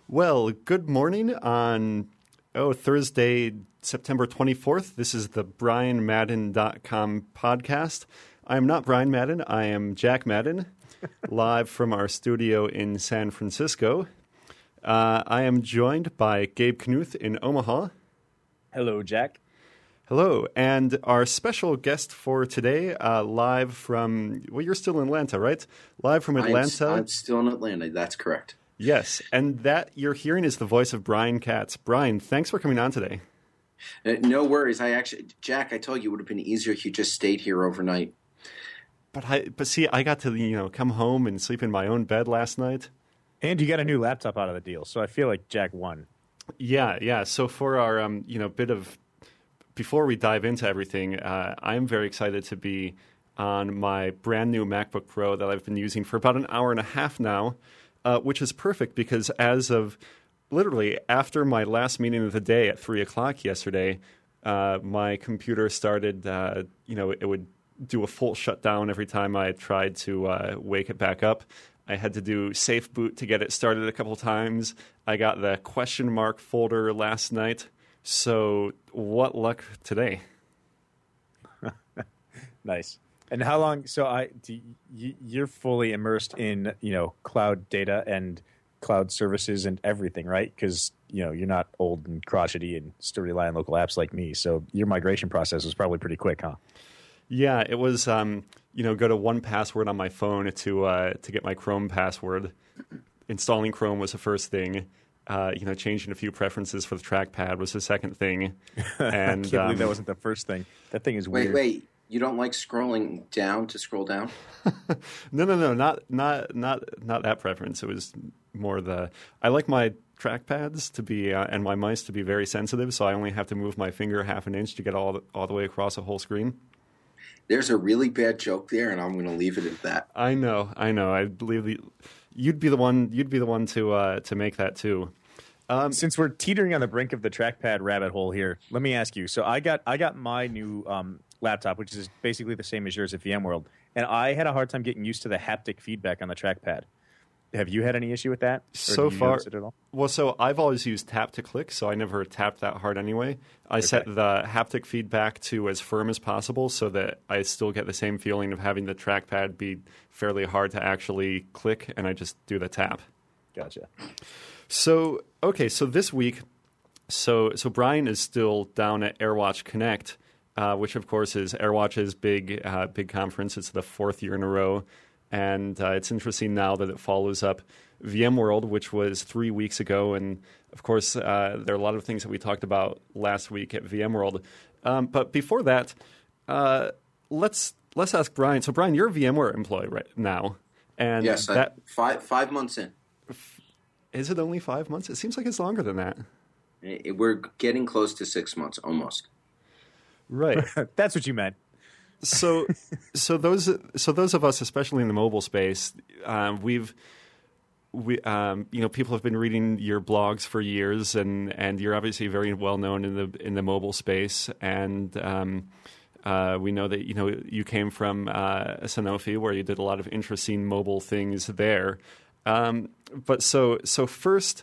Well, good morning on Thursday, September 24th. This is the BrianMadden.com podcast. I am not Brian Madden. I am Jack Madden, live from our studio in San Francisco. I am joined by Gabe Knuth in Omaha. Hello, Jack. Hello. And our special guest for today, live from, you're still in Atlanta, right? Live from Atlanta. I'm still in Atlanta. That's correct. Yes, and that you're hearing is the voice of Brian Katz. Brian, thanks for coming on today. No worries. Jack, I told you it would have been easier if you just stayed here overnight. But see, I got to come home and sleep in my own bed last night. And you got a new laptop out of the deal, so I feel like Jack won. Yeah. So for our bit of before we dive into everything, I'm very excited to be on my brand new MacBook Pro that I've been using for about an hour and a half now. Which is perfect because as of literally after my last meeting of the day at 3 o'clock yesterday, my computer started, it would do a full shutdown every time I tried to wake it back up. I had to do safe boot to get it started a couple times. I got the question mark folder last night. So what luck today? Nice. And how long? So you're fully immersed in cloud data and cloud services and everything, right? Because you're not old and crotchety and still rely on local apps like me. So your migration process was probably pretty quick, huh? Yeah, it was. Go to 1Password on my phone to get my Chrome password. Installing Chrome was the first thing. Changing a few preferences for the trackpad was the second thing. And I can't believe that wasn't the first thing. That thing is weird. Wait. You don't like scrolling down to scroll down? No, not that preference. It was more I like my trackpads to be and my mice to be very sensitive, so I only have to move my finger half an inch to get all the way across a whole screen. There's a really bad joke there, and I'm going to leave it at that. I know. I believe you'd be the one to make that too. Since we're teetering on the brink of the trackpad rabbit hole here, let me ask you. So I got my new laptop, which is basically the same as yours at VMworld, and I had a hard time getting used to the haptic feedback on the trackpad. Have you had any issue with that? So far, it at all? Well, so I've always used tap to click, so I never tapped that hard anyway. I set the haptic feedback to as firm as possible so that I still get the same feeling of having the trackpad be fairly hard to actually click, and I just do the tap. Gotcha. So this week, so Brian is still down at AirWatch Connect, which of course is AirWatch's big conference. It's the fourth year in a row, and it's interesting now that it follows up VMworld, which was 3 weeks ago, and of course there are a lot of things that we talked about last week at VMworld. But before that, let's ask Brian. So Brian, you're a VMware employee right now, and yes, 5 months in. Is it only 5 months? It seems like it's longer than that. We're getting close to 6 months, almost. Right. That's what you meant. So those of us, especially in the mobile space, people have been reading your blogs for years, and you're obviously very well known in the mobile space, and we know that you came from Sanofi, where you did a lot of interesting mobile things there. But so first,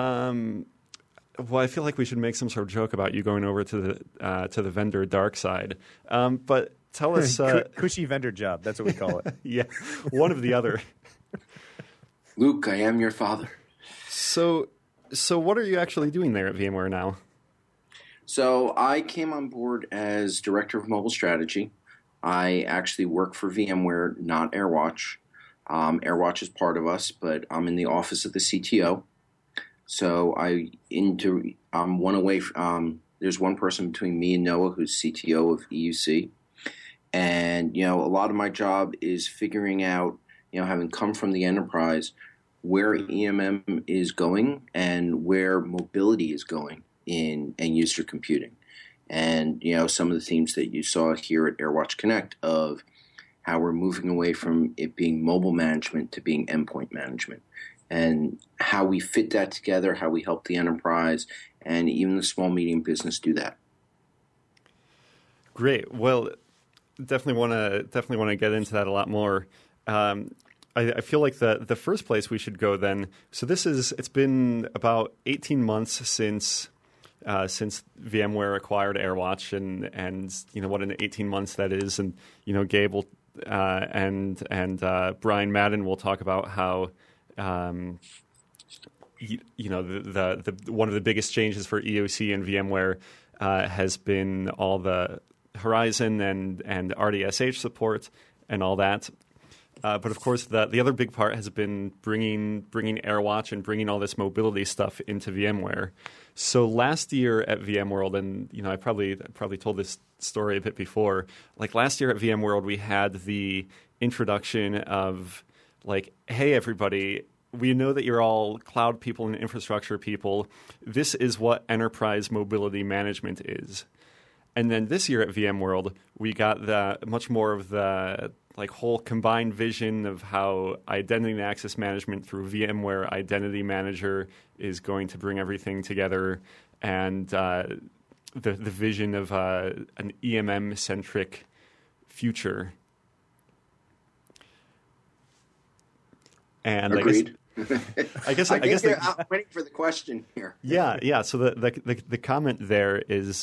I feel like we should make some sort of joke about you going over to the vendor dark side. But tell us, cushy vendor job. That's what we call it. Yeah, one of the other. Luke, I am your father. So what are you actually doing there at VMware now? So I came on board as director of mobile strategy. I actually work for VMware, not AirWatch. AirWatch is part of us, but I'm in the office of the CTO. So I'm one away. There's one person between me and Noah who's CTO of EUC, and a lot of my job is figuring out, having come from the enterprise, where EMM is going and where mobility is going in end user computing, and some of the themes that you saw here at AirWatch Connect of how we're moving away from it being mobile management to being endpoint management, and how we fit that together, how we help the enterprise and even the small, medium business do that. Great. Well, definitely want to get into that a lot more. I feel like the first place we should go then. So it's been about 18 months since VMware acquired AirWatch, and what in 18 months that is, and Gabe will, and Brian Madden will talk about how the one of the biggest changes for EOC and VMware has been all the Horizon and RDSH support and all that. But of course, the other big part has been bringing AirWatch and bringing all this mobility stuff into VMware. So last year at VMworld, and I probably told this story a bit before. Like last year at VMworld, we had the introduction of like, hey everybody, we know that you're all cloud people and infrastructure people. This is what enterprise mobility management is. And then this year at VMworld, we got much more of the like whole combined vision of how identity and access management through VMware Identity Manager is going to bring everything together, and the vision of an EMM-centric future. And agreed. I guess I'm waiting for the question here. Yeah. So the comment there is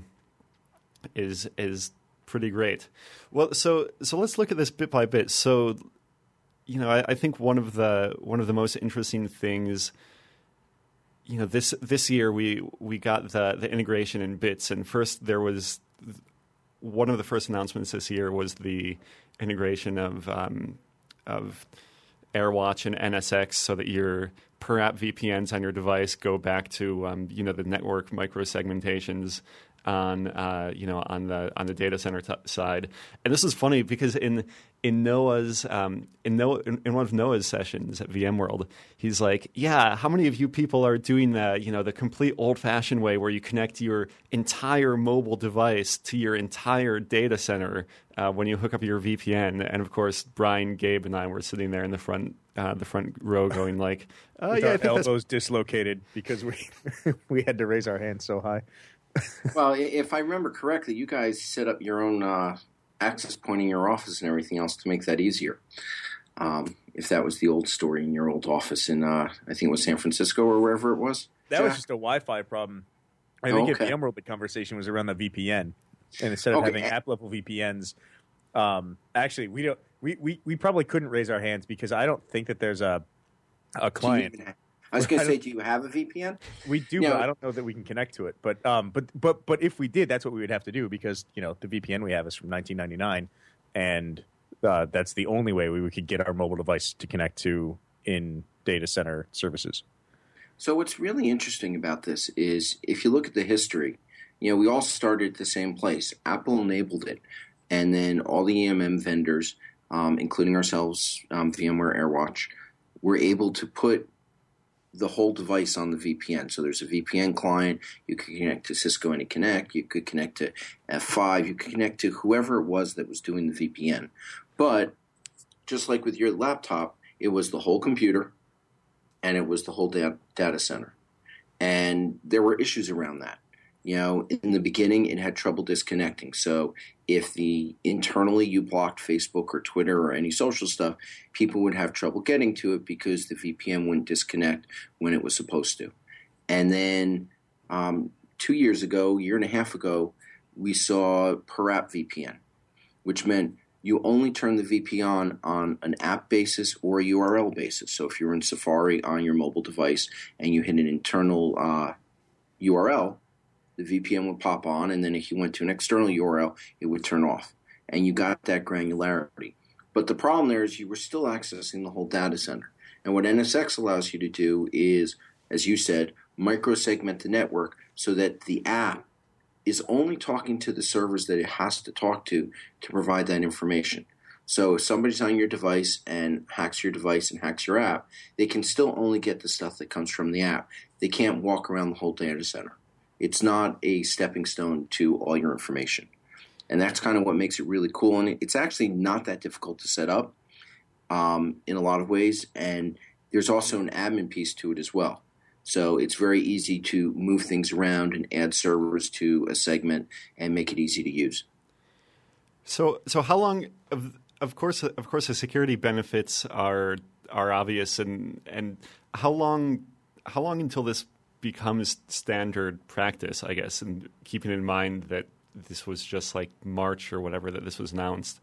pretty great. Well, so let's look at this bit by bit. So, I think one of the most interesting things, this year we got the integration in bits, and first there was one of the first announcements this year was the integration of AirWatch and NSX, so that your per app VPNs on your device go back to the network microsegmentations on the data center side. And this is funny because in Noah's in one of Noah's sessions at VMworld, he's like, yeah, how many of you people are doing the complete old-fashioned way where you connect your entire mobile device to your entire data center when you hook up your VPN? And of course, Brian, Gabe, and I were sitting there in the front row going like, with yeah, our I think elbows dislocated because we had to raise our hands so high. Well, if I remember correctly, you guys set up your own access point in your office and everything else to make that easier. If that was the old story in your old office in, I think it was San Francisco or wherever it was. That was just a Wi-Fi problem. I think at VMworld the conversation was around the VPN, and instead of having app-level VPNs, actually we probably couldn't raise our hands because I don't think that there's a client. I was going to say, do you have a VPN? We do, but I don't know that we can connect to it. But if we did, that's what we would have to do because the VPN we have is from 1999, and that's the only way we could get our mobile device to connect to in data center services. So what's really interesting about this is if you look at the history, we all started at the same place. Apple enabled it, and then all the EMM vendors, including ourselves, VMware AirWatch, were able to put the whole device on the VPN. So there's a VPN client. You could connect to Cisco AnyConnect. You could connect to F5. You could connect to whoever it was that was doing the VPN. But just like with your laptop, it was the whole computer and it was the whole data center. And there were issues around that. In the beginning, it had trouble disconnecting. So if internally you blocked Facebook or Twitter or any social stuff, people would have trouble getting to it because the VPN wouldn't disconnect when it was supposed to. And then 2 years ago, year and a half ago, we saw per app VPN, which meant you only turn the VPN on an app basis or a URL basis. So if you're in Safari on your mobile device and you hit an internal URL, the VPN would pop on, and then if you went to an external URL, it would turn off. And you got that granularity. But the problem there is you were still accessing the whole data center. And what NSX allows you to do is, as you said, microsegment the network so that the app is only talking to the servers that it has to talk to provide that information. So if somebody's on your device and hacks your device and hacks your app, they can still only get the stuff that comes from the app. They can't walk around the whole data center. It's not a stepping stone to all your information. And that's kind of what makes it really cool. And it's actually not that difficult to set up in a lot of ways. And there's also an admin piece to it as well. So it's very easy to move things around and add servers to a segment and make it easy to use. So how long of course, the security benefits are obvious, and how long until this becomes standard practice, I guess, and keeping in mind that this was just like March or whatever that this was announced.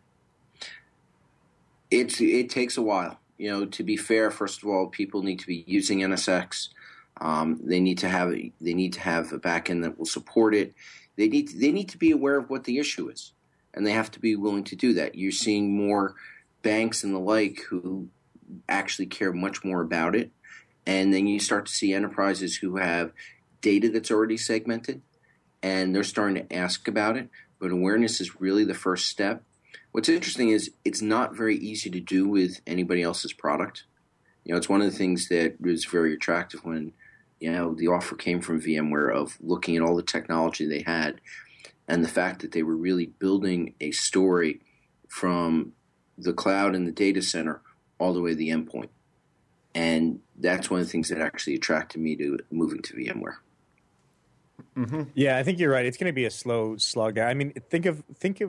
It takes a while. To be fair, first of all, people need to be using NSX. They need to have a backend that will support it. They need to be aware of what the issue is, and they have to be willing to do that. You're seeing more banks and the like who actually care much more about it. And then you start to see enterprises who have data that's already segmented, and they're starting to ask about it. But awareness is really the first step. What's interesting is it's not very easy to do with anybody else's product. It's one of the things that was very attractive when, the offer came from VMware of looking at all the technology they had and the fact that they were really building a story from the cloud and the data center all the way to the endpoint. And that's one of the things that actually attracted me to moving to VMware. Mm-hmm. Yeah, I think you're right. It's going to be a slow slog. I mean, think of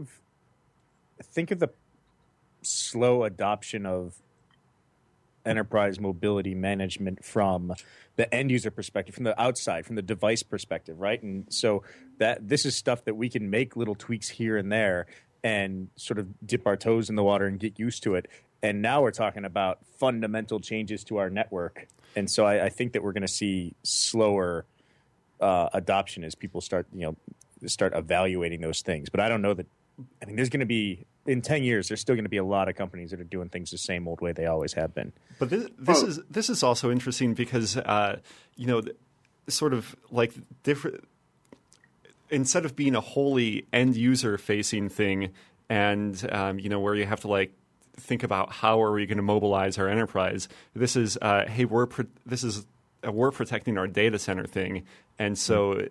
the slow adoption of enterprise mobility management from the end user perspective, from the outside, from the device perspective, right? And so that this is stuff that we can make little tweaks here and there and sort of dip our toes in the water and get used to it. And now we're talking about fundamental changes to our network. And so I think that we're going to see slower adoption as people start evaluating those things. But I don't know that. I mean, there's going to be in 10 years. There's still going to be a lot of companies that are doing things the same old way they always have been. But this is also interesting because sort of like different. Instead of being a wholly end user facing thing, and where you have to like think about how are we going to mobilize our enterprise. This is we're protecting our data center thing, and so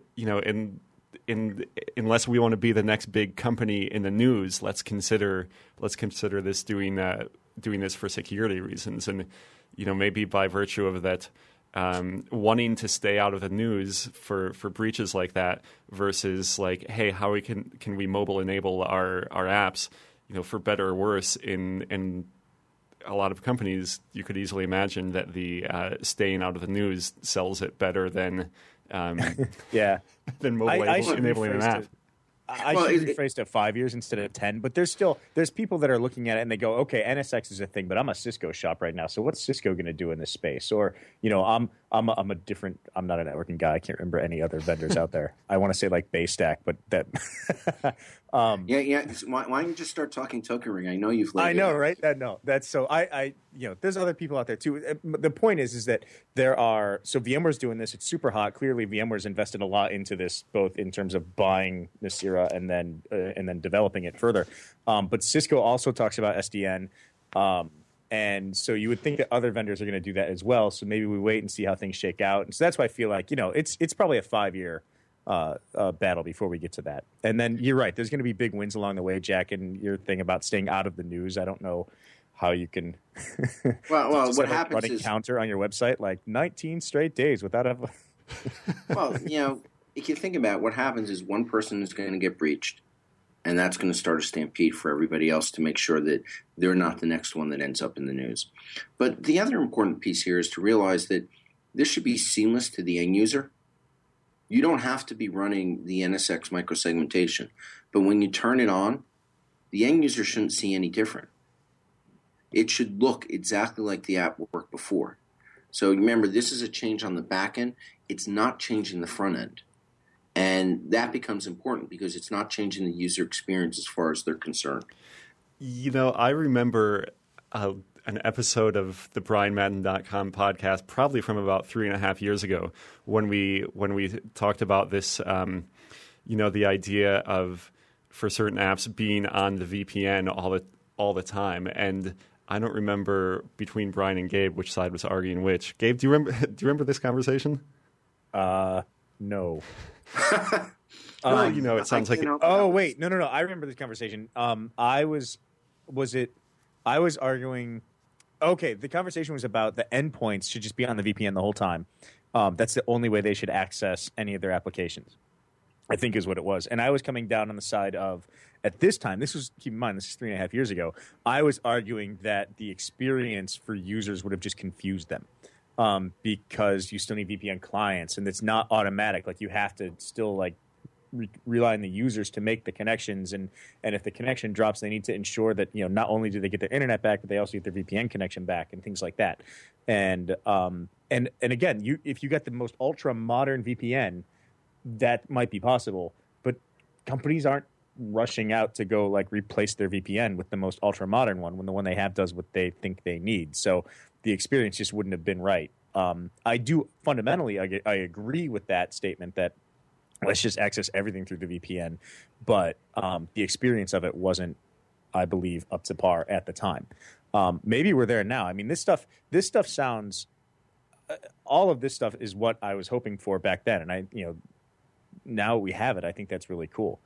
unless we want to be the next big company in the news, let's consider this doing this for security reasons, and maybe by virtue of that. Wanting to stay out of the news for breaches like that versus like, hey, how can we mobile enable our apps, for better or worse. In a lot of companies, you could easily imagine that the staying out of the news sells it better than than mobile enabling an app. I should rephrase to 5 years instead of 10, but there's people that are looking at it and they go, okay, NSX is a thing, but I'm a Cisco shop right now, so what's Cisco going to do in this space? Or I'm not a networking guy. I can't remember any other vendors out there. I want to say like Baystack, but that. Why don't you just start talking Token Ring? I know you've. I know, right? No, that's so. There's other people out there too. The point is that VMware's doing this. It's super hot. Clearly, VMware's invested a lot into this, both in terms of buying Nicira and then developing it further. But Cisco also talks about SDN, and so you would think that other vendors are going to do that as well. So maybe we wait and see how things shake out. And so that's why I feel like it's probably a 5-year. Battle before we get to that. And then you're right. There's going to be big wins along the way, Jack. And your thing about staying out of the news, I don't know how you can. Well, what happens is counter on your website like 19 straight days without a. Well, if you think about it, what happens is one person is going to get breached, and that's going to start a stampede for everybody else to make sure that they're not the next one that ends up in the news. But the other important piece here is to realize that this should be seamless to the end user. You don't have to be running the NSX microsegmentation, but when you turn it on, the end user shouldn't see any different. It should look exactly like the app worked before. So remember, this is a change on the back end. It's not changing the front end. And that becomes important because it's not changing the user experience as far as they're concerned. I remember an episode of the BrianMadden.com podcast, probably from about 3.5 years ago, when we talked about this, the idea of for certain apps being on the VPN all the time. And I don't remember between Brian and Gabe which side was arguing which. Gabe, do you remember this conversation? No. It sounds like. Oh wait, no. I remember this conversation. I was arguing. Okay, the conversation was about the endpoints should just be on the VPN the whole time. That's the only way they should access any of their applications, I think is what it was. And I was coming down on the side of at this time, keep in mind, this is 3.5 years ago, I was arguing that the experience for users would have just confused them. Because you still need VPN clients, and it's not automatic. Like, you have to still like rely on the users to make the connections, and if the connection drops, they need to ensure that not only do they get their internet back, but they also get their VPN connection back and things like that. And again, if you got the most ultra modern VPN, that might be possible, but companies aren't rushing out to go like replace their VPN with the most ultra modern one when the one they have does what they think they need. So the experience just wouldn't have been right. I do fundamentally, I agree with that statement that let's just access everything through the VPN, but the experience of it wasn't, I believe, up to par at the time. Maybe we're there now. I mean, this stuff sounds, all of this stuff is what I was hoping for back then, and now we have it. I think that's really cool.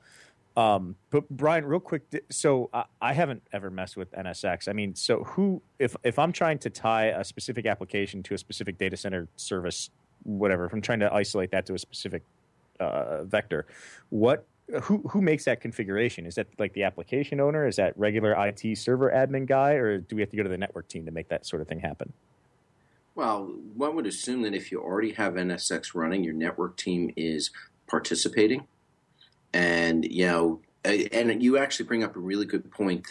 But Brian, real quick, so I haven't ever messed with NSX. I mean, so if I'm trying to tie a specific application to a specific data center service, whatever, if I'm trying to isolate that to a specific vector, who makes that configuration? Is that like the application owner? Is that regular IT server admin guy, or do we have to go to the network team to make that sort of thing happen? Well, one would assume that if you already have NSX running, your network team is participating. And, and you actually bring up a really good point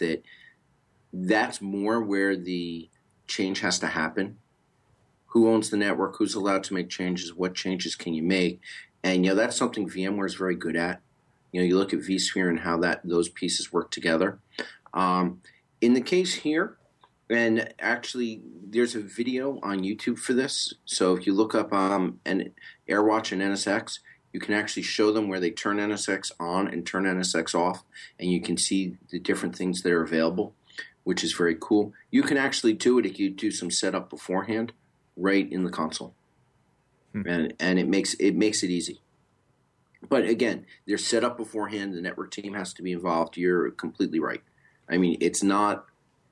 that's more where the change has to happen. Who owns the network? Who's allowed to make changes? What changes can you make? And, that's something VMware is very good at. You look at vSphere and how those pieces work together. In the case here, and actually there's a video on YouTube for this. So if you look up AirWatch and NSX, you can actually show them where they turn NSX on and turn NSX off, and you can see the different things that are available, which is very cool. You can actually do it if you do some setup beforehand, right in the console, and it makes it easy. But again, they're set up beforehand. The network team has to be involved. You're completely right. I mean, it's not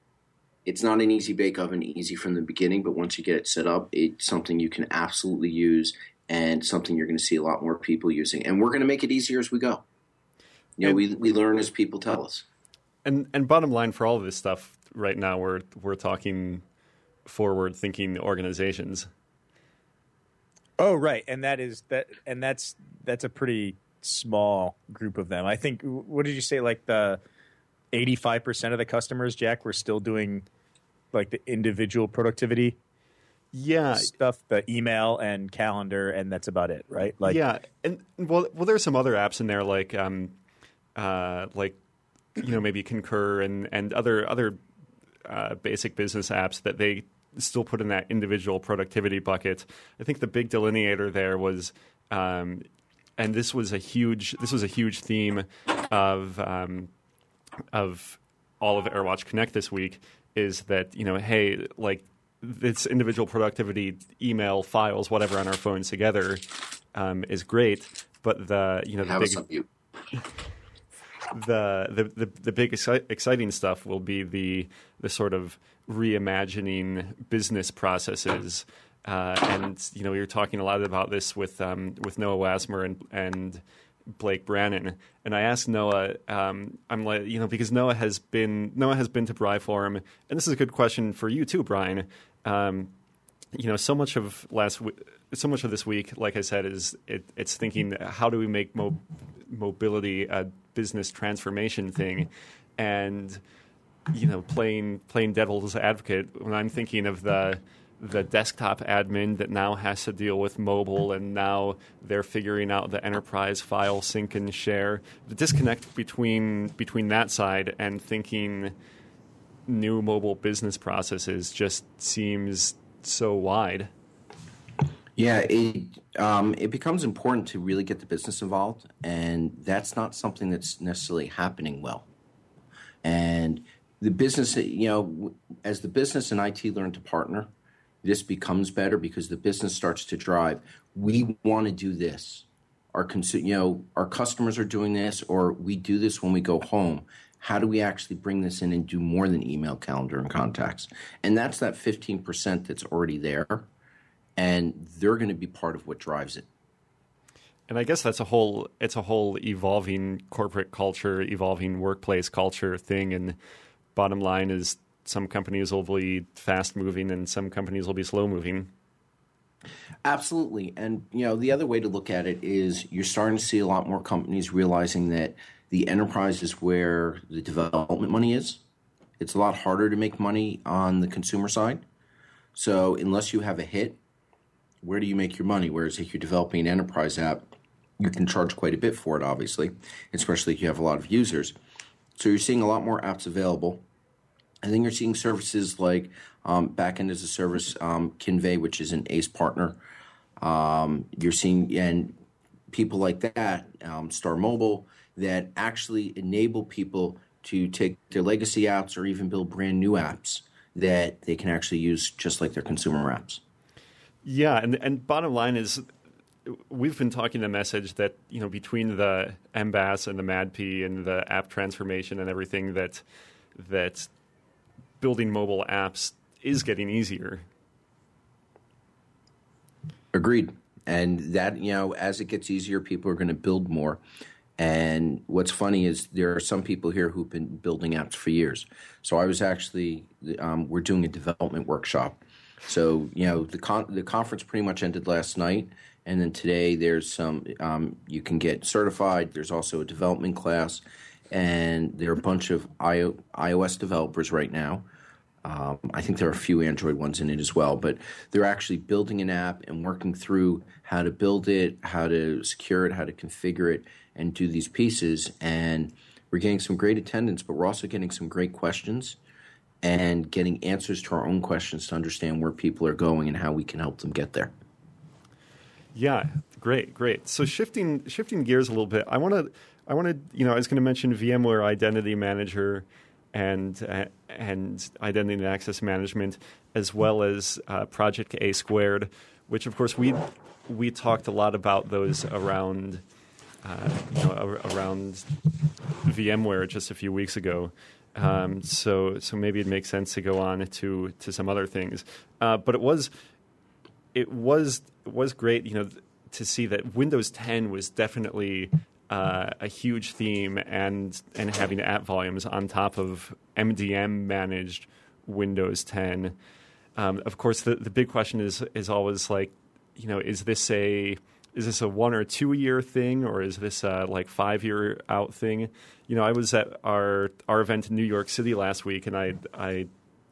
an easy bake oven, easy from the beginning, but once you get it set up, it's something you can absolutely use. And something you're going to see a lot more people using. And we're going to make it easier as we go. We learn as people tell us. And bottom line for all of this stuff right now, we're talking forward-thinking organizations. Oh, right. And that's a pretty small group of them. I think, what did you say, like the 85% of the customers, Jack, were still doing like the individual productivity stuff, the email and calendar, and that's about it, right? Like, yeah, and well, there's some other apps in there like maybe Concur and other basic business apps that they still put in that individual productivity bucket. I think the big delineator there was, and this was a huge theme of all of AirWatch Connect this week, is that hey, like, this individual productivity email files, whatever, on our phones together is great, but the big exciting stuff will be the sort of reimagining business processes, and we were talking a lot about this with Noah Wasmer and Blake Brannon, and I asked Noah, I'm like, because Noah has been to Briforum, and this is a good question for you too, Brian. So much of this week, like I said, it's thinking, how do we make mobility a business transformation thing, and playing devil's advocate when I'm thinking of the desktop admin that now has to deal with mobile, and now they're figuring out the enterprise file sync and share. The disconnect between that side and thinking new mobile business processes just seems so wide. Yeah, it becomes important to really get the business involved, and that's not something that's necessarily happening well. And the business, as the business and IT learn to partner, this becomes better because the business starts to drive. We want to do this. Our customers are doing this, or we do this when we go home. How do we actually bring this in and do more than email, calendar, and contacts? And that's that 15% that's already there, and they're going to be part of what drives it. And I guess it's a whole evolving corporate culture, evolving workplace culture thing. And bottom line is some companies will be fast moving and some companies will be slow moving. Absolutely. And, the other way to look at it is you're starting to see a lot more companies realizing that the enterprise is where the development money is. It's a lot harder to make money on the consumer side. So unless you have a hit, where do you make your money? Whereas if you're developing an enterprise app, you can charge quite a bit for it, obviously, especially if you have a lot of users. So you're seeing a lot more apps available. And then you're seeing services like backend as a service, Kinvey, which is an ACE partner. You're seeing and people like that, Star Mobile, that actually enable people to take their legacy apps or even build brand new apps that they can actually use just like their consumer apps. Yeah, and bottom line is we've been talking the message that, between the MBAS and the MADP and the app transformation and everything that building mobile apps is getting easier. Agreed. And that, as it gets easier, people are going to build more. And what's funny is there are some people here who've been building apps for years. So I was actually, we're doing a development workshop. So, the conference pretty much ended last night. And then today there's some, you can get certified. There's also a development class. And there are a bunch of iOS developers right now. I think there are a few Android ones in it as well. But they're actually building an app and working through how to build it, how to secure it, how to configure it, and do these pieces. And we're getting some great attendance, but we're also getting some great questions and getting answers to our own questions to understand where people are going and how we can help them get there. Yeah, great. So shifting gears a little bit, I want to, I was going to mention VMware Identity Manager and Identity and Access Management, as well as Project A Squared, which of course we talked a lot about those around around VMware just a few weeks ago. So maybe it makes sense to go on to some other things. But it was great, to see that Windows 10 was definitely a huge theme, and having app volumes on top of MDM managed Windows 10. Of course, the big question is always like, is this a 1 or 2 year thing, or is this a 5 year out thing? I was at our event in New York City last week, and I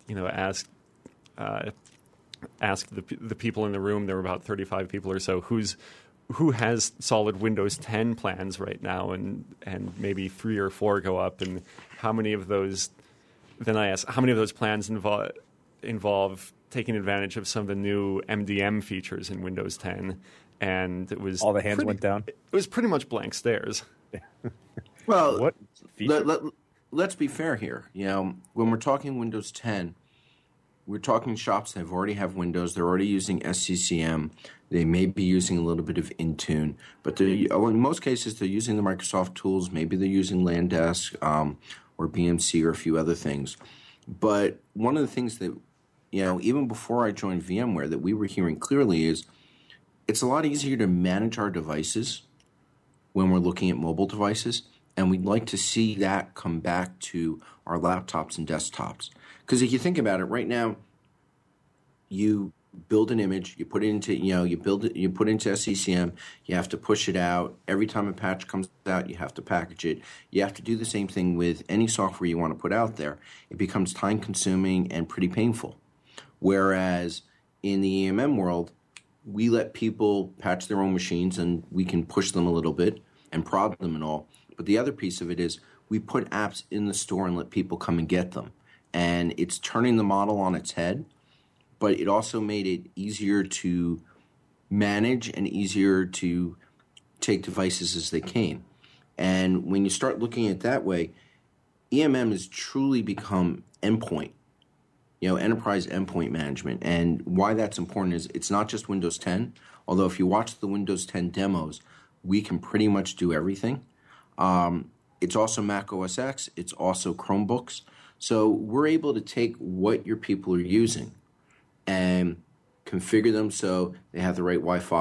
asked the people in the room. There were about 35 people or so. Who has solid Windows 10 plans right now, and maybe 3 or 4 go up, and how many of those? Then I asked, how many of those plans involve taking advantage of some of the new MDM features in Windows 10? And it was all the hands went down. It was pretty much blank stares. Well, what let's be fair here. When we're talking Windows 10, we're talking shops that already have Windows. They're already using SCCM. They may be using a little bit of Intune, but in most cases they're using the Microsoft tools. Maybe they're using Landesk or BMC or a few other things. But one of the things that even before I joined VMware that we were hearing clearly is it's a lot easier to manage our devices when we're looking at mobile devices, and we'd like to see that come back to our laptops and desktops. Because if you think about it, right now, you build an image, you put it into, you put it into SCCM, you have to push it out. Every time a patch comes out, you have to package it. You have to do the same thing with any software you want to put out there. It becomes time-consuming and pretty painful. Whereas in the EMM world, we let people patch their own machines, and we can push them a little bit and prod them and all. But the other piece of it is we put apps in the store and let people come and get them. And it's turning the model on its head, but it also made it easier to manage and easier to take devices as they came. And when you start looking at it that way, EMM has truly become endpoint. Enterprise endpoint management. And why that's important is it's not just Windows 10, although if you watch the Windows 10 demos, we can pretty much do everything. It's also Mac OS X. It's also Chromebooks. So we're able to take what your people are using and configure them so they have the right Wi-Fi,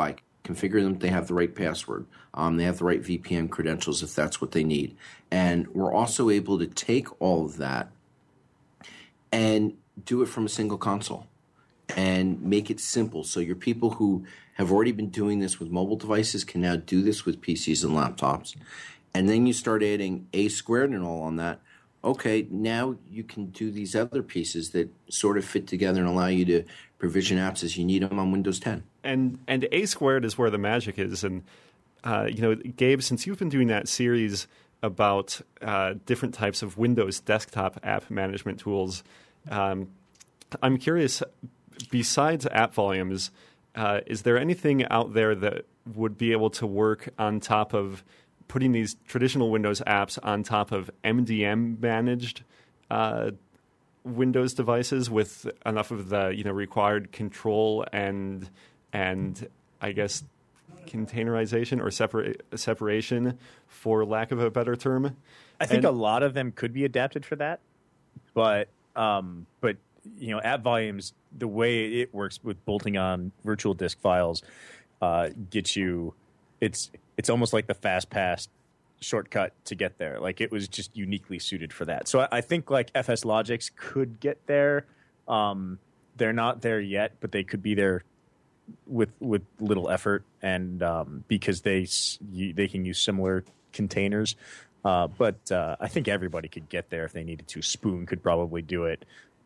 configure them, they have the right password. They have the right VPN credentials if that's what they need. And we're also able to take all of that and do it from a single console and make it simple. So your people who have already been doing this with mobile devices can now do this with PCs and laptops. And then you start adding A squared and all on that. Okay, now you can do these other pieces that sort of fit together and allow you to provision apps as you need them on Windows 10. And A squared is where the magic is. And, Gabe, since you've been doing that series about different types of Windows desktop app management tools, I'm curious, besides app volumes, is there anything out there that would be able to work on top of putting these traditional Windows apps on top of MDM-managed Windows devices with enough of the required control and I guess containerization or separation, for lack of a better term? I think a lot of them could be adapted for that, but app volumes, the way it works with bolting on virtual disk files, gets you. It's almost like the FastPass shortcut to get there. Like, it was just uniquely suited for that. So I think like FSLogix could get there. They're not there yet, but they could be there with little effort, and because they can use similar containers. But I think everybody could get there if they needed to. Spoon could probably do it.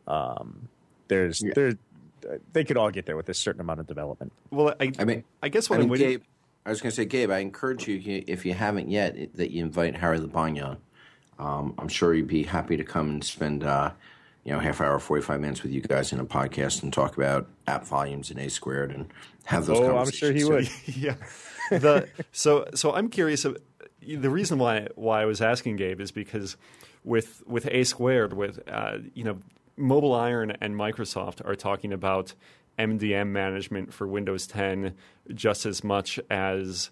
They could all get there with a certain amount of development. Well, I guess what I'm waiting. Gabe, I was going to say, Gabe, I encourage you, if you haven't yet, that you invite Harry Labagna on. I'm sure he'd be happy to come and spend half hour, 45 minutes with you guys in a podcast and talk about app volumes and A squared and have those conversations. I'm sure he would. Yeah. So I'm curious. The reason why I was asking Gabe is because with A squared, with Mobile Iron and Microsoft are talking about MDM management for Windows 10 just as much as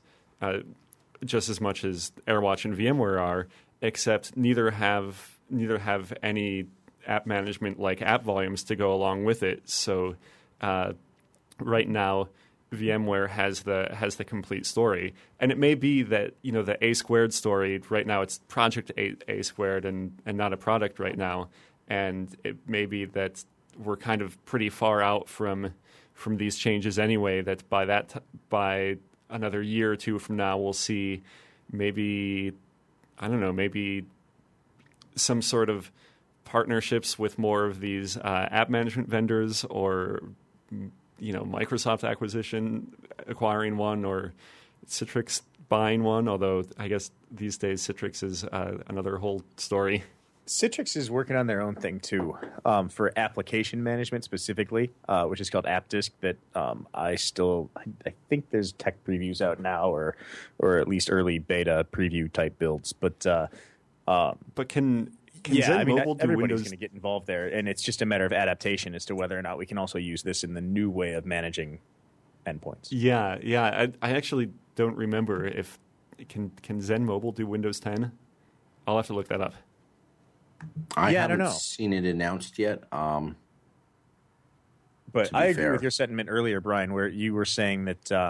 AirWatch and VMware are, except neither have any app management like app volumes to go along with it. So right now, VMware has the complete story, and it may be that the A squared story right now, it's Project A squared and not a product right now, and it may be that we're kind of pretty far out from these changes anyway. That by another year or two from now, we'll see maybe some sort of partnerships with more of these app management vendors, or Microsoft acquiring one, or Citrix buying one. Although I guess these days Citrix is another whole story. Citrix is working on their own thing too, for application management specifically, which is called AppDisk. That I think there's tech previews out now, or at least early beta preview type builds. But can Zen Mobile do everybody's Windows? going to get involved there, and it's just a matter of adaptation as to whether or not we can also use this in the new way of managing endpoints. Yeah. I actually don't remember if can Zen Mobile do Windows 10. I'll have to look that up. I don't know. seen it announced yet. But I agree with your sentiment earlier, Brian, where you were saying that it's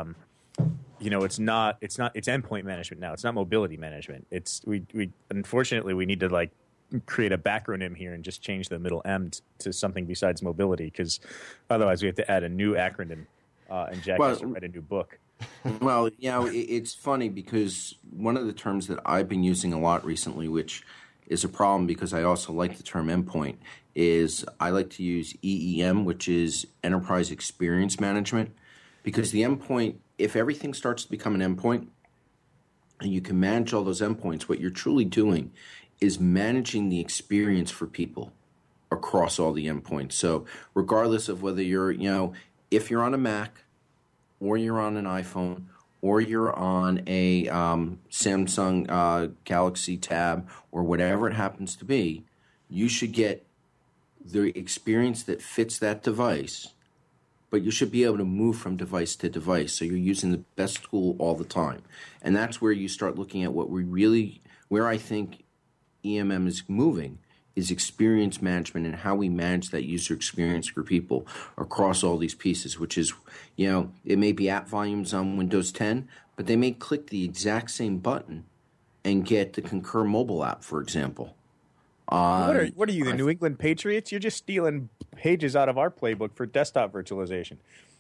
endpoint management now. It's not mobility management. It's we unfortunately we need to create a backronym here and just change the middle M to something besides mobility, because otherwise we have to add a new acronym and Jack has to write a new book. Well, it's funny because one of the terms that I've been using a lot recently, which is a problem because I also like the term endpoint, is I like to use EEM, which is Enterprise Experience Management, because the endpoint, if everything starts to become an endpoint and you can manage all those endpoints, what you're truly doing is managing the experience for people across all the endpoints. So regardless of whether you're, if you're on a Mac or you're on an iPhone or you're on a Samsung Galaxy Tab or whatever it happens to be, you should get the experience that fits that device, but you should be able to move from device to device, so you're using the best tool all the time. And that's where you start looking at where I think EMM is moving, is experience management and how we manage that user experience for people across all these pieces, which is, it may be app volumes on Windows 10, but they may click the exact same button and get the Concur mobile app, for example. What are you, the New England Patriots? You're just stealing pages out of our playbook for desktop virtualization.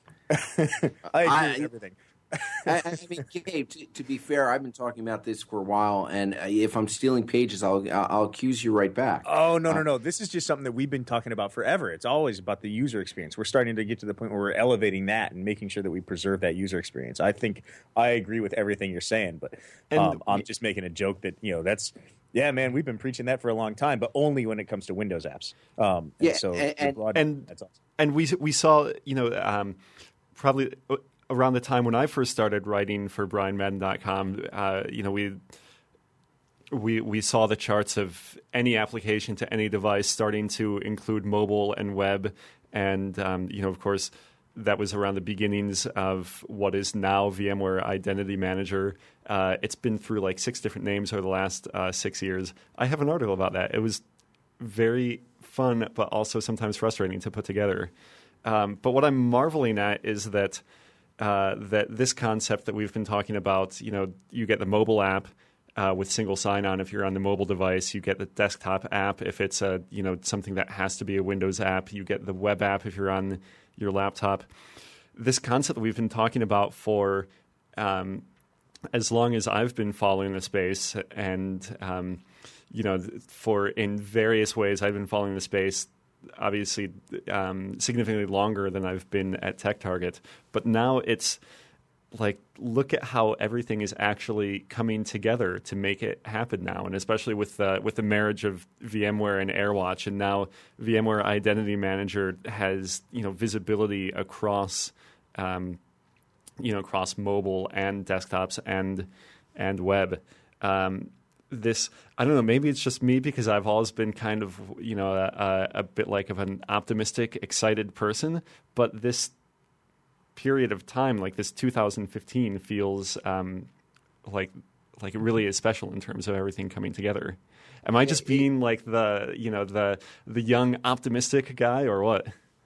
I agree with everything. I mean, Gabe, to be fair, I've been talking about this for a while, and if I'm stealing pages, I'll accuse you right back. Oh, no. This is just something that we've been talking about forever. It's always about the user experience. We're starting to get to the point where we're elevating that and making sure that we preserve that user experience. I think I agree with everything you're saying, but I'm just making a joke that, that's... Yeah, man, we've been preaching that for a long time, but only when it comes to Windows apps. That's awesome. And we saw, probably around the time when I first started writing for BrianMadden.com, we saw the charts of any application to any device starting to include mobile and web, and of course, that was around the beginnings of what is now VMware Identity Manager. It's been through like 6 different names over the last 6 years. I have an article about that. It was very fun, but also sometimes frustrating to put together. But what I'm marveling at is that this concept that we've been talking about, you get the mobile app with single sign-on if you're on the mobile device. You get the desktop app if it's something that has to be a Windows app. You get the web app if you're on your laptop. This concept that we've been talking about for as long as I've been following the space, and for in various ways I've been following the space, obviously significantly longer than I've been at TechTarget. But now it's like, look at how everything is actually coming together to make it happen now, and especially with the marriage of VMware and AirWatch, and now VMware Identity Manager has visibility across across mobile and desktops and web. This, I don't know, maybe it's just me because I've always been kind of a bit like of an optimistic, excited person, but this period of time, like this 2015, feels like it really is special in terms of everything coming together. Am I just being like the young optimistic guy, or what?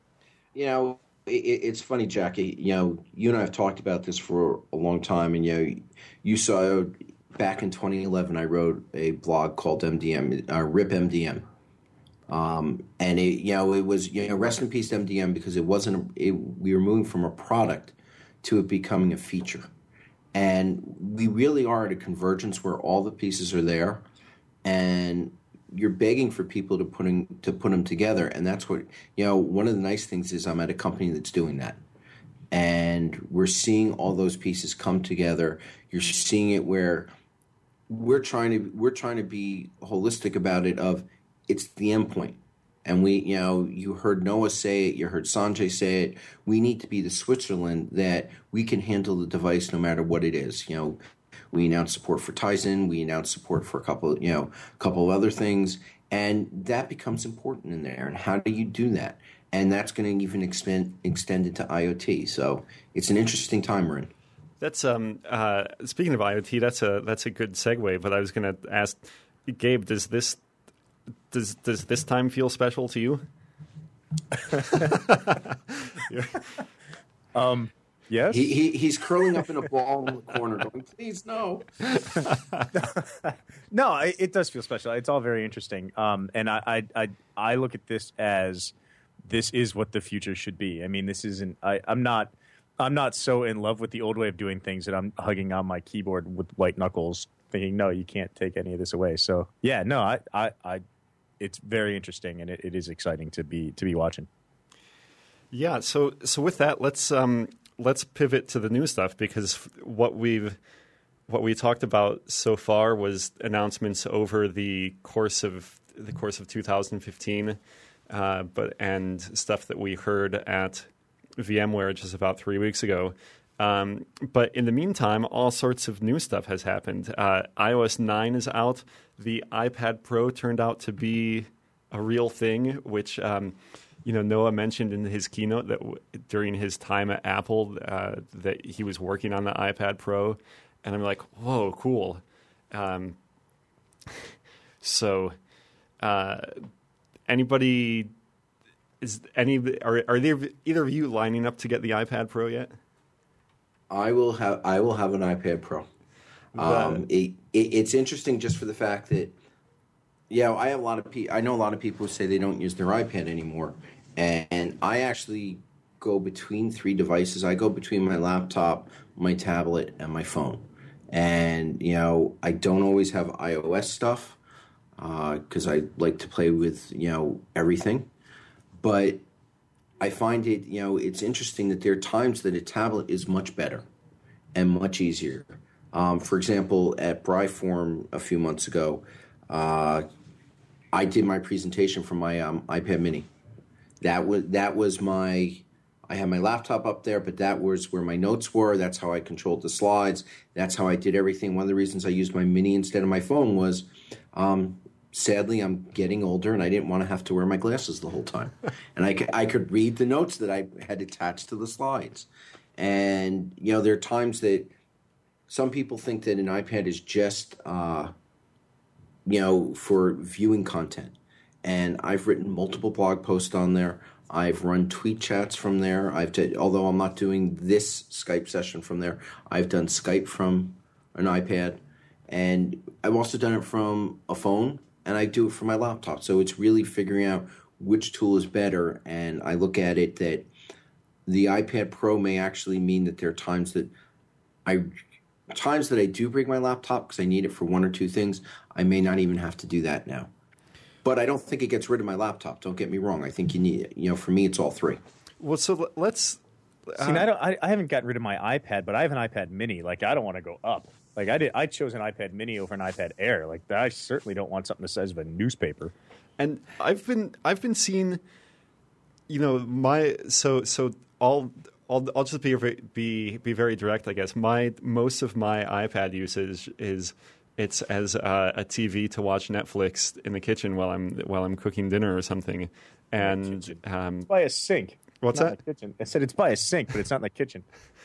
It's funny, Jackie. You and I have talked about this for a long time, and you saw back in 2011, I wrote a blog called MDM, RIP MDM. And it was rest in peace MDM, because it wasn't we were moving from a product to it becoming a feature, and we really are at a convergence where all the pieces are there, and you're begging for people to put them together, and that's what one of the nice things is I'm at a company that's doing that, and we're seeing all those pieces come together. You're seeing it where we're trying to be holistic about it. Of it's the endpoint. And you heard Noah say it, you heard Sanjay say it. We need to be the Switzerland that we can handle the device no matter what it is. We announced support for Tizen, we announced support for a couple of other things, and that becomes important in there. And how do you do that? And that's going to even extend into IoT. So it's an interesting time we're in. That's speaking of IoT, that's a good segue. But I was going to ask Gabe, does this time feel special to you? Yes. He's curling up in a ball in the corner, going, "Please, no." No, it does feel special. It's all very interesting. And I look at this as this is what the future should be. I mean, this isn't. I'm not so in love with the old way of doing things that I'm hugging on my keyboard with white knuckles, thinking, "No, you can't take any of this away." So yeah, no, I it's very interesting, and it is exciting to be watching. Yeah. So with that, let's pivot to the new stuff, because what we talked about so far was announcements over the course of 2015, and stuff that we heard at VMware just about 3 weeks ago. But in the meantime, all sorts of new stuff has happened. iOS 9 is out. The iPad Pro turned out to be a real thing, which Noah mentioned in his keynote that during his time at Apple that he was working on the iPad Pro, and I'm like, whoa, cool. So Anybody are there either of you lining up to get the iPad Pro yet? I will have an iPad Pro. It's interesting just for the fact that I know a lot of people who say they don't use their iPad anymore, and I actually go between 3 devices. I go between my laptop, my tablet, and my phone. And I don't always have iOS stuff because I like to play with everything. But I find it it's interesting that there are times that a tablet is much better and much easier. For example, at Bryform a few months ago, I did my presentation from my iPad Mini. I had my laptop up there, but that was where my notes were. That's how I controlled the slides. That's how I did everything. One of the reasons I used my Mini instead of my phone was, sadly, I'm getting older, and I didn't want to have to wear my glasses the whole time. And I could read the notes that I had attached to the slides. And, there are times that some people think that an iPad is just, for viewing content. And I've written multiple blog posts on there. I've run tweet chats from there. Although I'm not doing this Skype session from there, I've done Skype from an iPad. And I've also done it from a phone, and I do it from my laptop. So it's really figuring out which tool is better. And I look at it that the iPad Pro may actually mean that there are times that I do bring my laptop because I need it for 1 or 2 things. I may not even have to do that now. But I don't think it gets rid of my laptop. Don't get me wrong. I think you need, for me, it's all 3. Well, so let's. I haven't gotten rid of my iPad, but I have an iPad Mini. Like, I don't want to go up. Like, I chose an iPad Mini over an iPad Air. Like, I certainly don't want something the size of a newspaper. And I've been seeing, I'll just be very direct, I guess. Most of my iPad usage is. It's as a TV to watch Netflix in the kitchen while I'm cooking dinner or something, and it's by a sink. What's that? In the kitchen. I said it's by a sink, but it's not in the kitchen.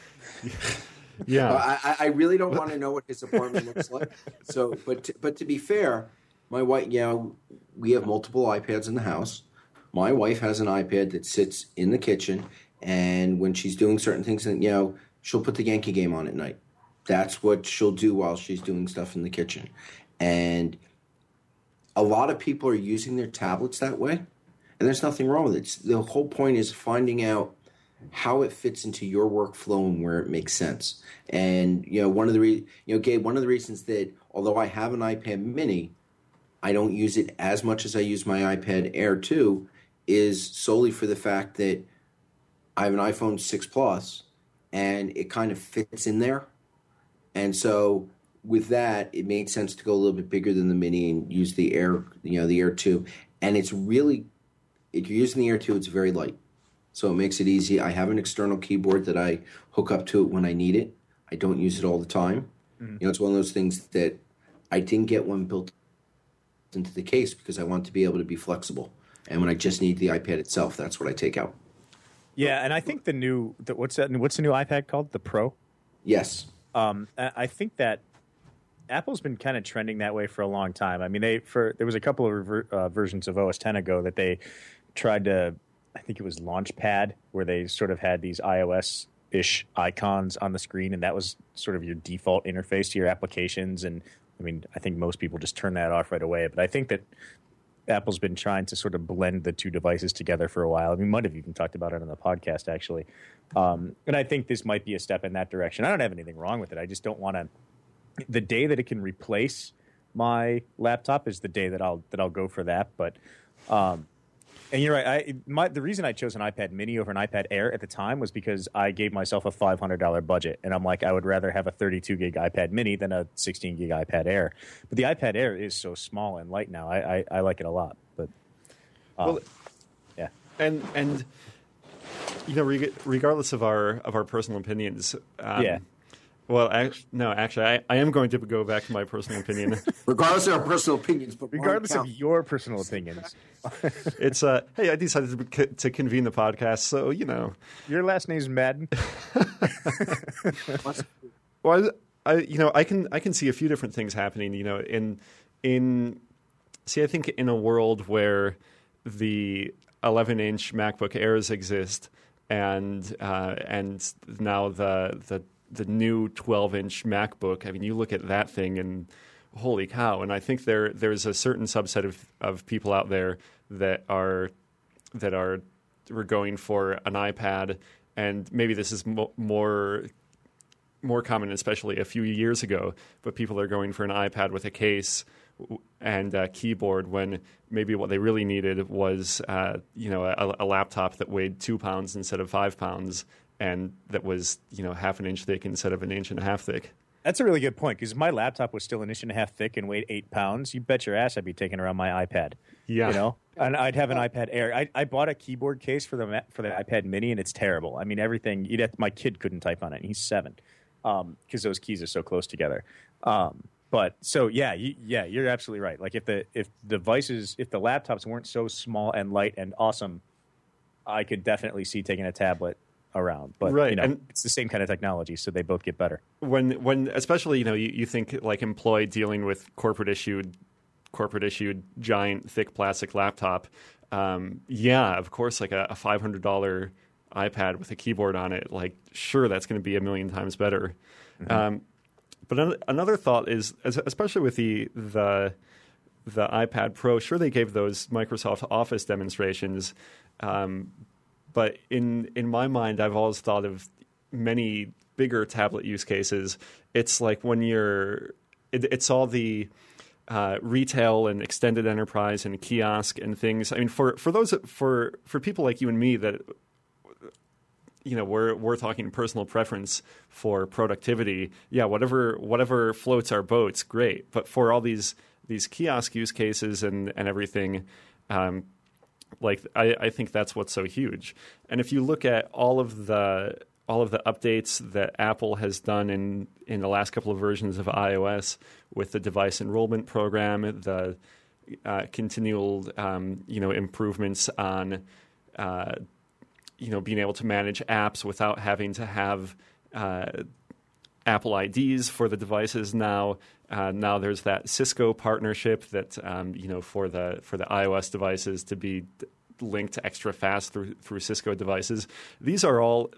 Yeah, I really don't want to know what his apartment looks like. So, but to be fair, my wife, we have multiple iPads in the house. My wife has an iPad that sits in the kitchen, and when she's doing certain things, she'll put the Yankee game on at night. That's what she'll do while she's doing stuff in the kitchen. And a lot of people are using their tablets that way, and there's nothing wrong with it. The whole point is finding out how it fits into your workflow and where it makes sense. And, Gabe, one of the reasons that although I have an iPad Mini, I don't use it as much as I use my iPad Air 2 is solely for the fact that I have an iPhone 6 Plus, and it kind of fits in there. And so with that, it made sense to go a little bit bigger than the Mini and use the Air, the Air 2. And it's really, if you're using the Air 2, it's very light. So it makes it easy. I have an external keyboard that I hook up to it when I need it. I don't use it all the time. Mm-hmm. It's one of those things that I didn't get one built into the case because I want to be able to be flexible. And when I just need the iPad itself, that's what I take out. Yeah, and I think what's the new iPad called? The Pro? Yes. I think that Apple's been kind of trending that way for a long time. I mean, there was a couple of versions of OS X ago that they tried to, I think it was Launchpad, where they sort of had these iOS-ish icons on the screen, and that was sort of your default interface to your applications. And I mean, I think most people just turn that off right away. But I think that Apple's been trying to sort of blend the 2 devices together for a while. I mean, might have even talked about it on the podcast, actually. And I think this might be a step in that direction. I don't have anything wrong with it. I just don't want to. The day that it can replace my laptop is the day that I'll go for that. But and you're right. The reason I chose an iPad Mini over an iPad Air at the time was because I gave myself a $500 budget, and I'm like, I would rather have a 32 gig iPad Mini than a 16 gig iPad Air. But the iPad Air is so small and light now. I like it a lot. But yeah, and regardless of our personal opinions, yeah. Well, actually, I am going to go back to my personal opinion. Regardless of our personal opinions, but regardless of your personal opinions, it's hey, I decided to convene the podcast, so your last name's Madden. Well, I can see a few different things happening. In See, I think in a world where the 11-inch MacBook Airs exist, and now the new 12-inch MacBook. I mean, you look at that thing and holy cow! And I think there's a certain subset of people out there that are we're going for an iPad, and maybe this is more common, especially a few years ago. But people are going for an iPad with a case and a keyboard when maybe what they really needed was a laptop that weighed 2 pounds instead of 5 pounds, and that was half an inch thick instead of an inch and a half thick. That's a really good point, because my laptop was still an inch and a half thick and weighed 8 pounds. You bet your ass I'd be taking around my iPad. Yeah, and I'd have an iPad Air. I bought a keyboard case for the iPad Mini, and it's terrible. I mean, everything. My kid couldn't type on it, and he's 7, because those keys are so close together. But so you're absolutely right. Like if the laptops weren't so small and light and awesome, I could definitely see taking a tablet around. But right. And it's the same kind of technology, so they both get better. When especially you think like employee dealing with corporate issued giant thick plastic laptop, of course, like a $500 iPad with a keyboard on it, like sure that's going to be a million times better. Mm-hmm. But another thought is, especially with the iPad Pro, sure they gave those Microsoft Office demonstrations, but in my mind, I've always thought of many bigger tablet use cases. It's like when it's all the retail and extended enterprise and kiosk and things. I mean, for people like you and me that. We're talking personal preference for productivity. Yeah, whatever floats our boats, great. But for all these kiosk use cases and everything, I think that's what's so huge. And if you look at all of the updates that Apple has done in the last couple of versions of iOS with the device enrollment program, the continual improvements on being able to manage apps without having to have Apple IDs for the devices now. Now there's that Cisco partnership that for the iOS devices to be linked extra fast through Cisco devices. These are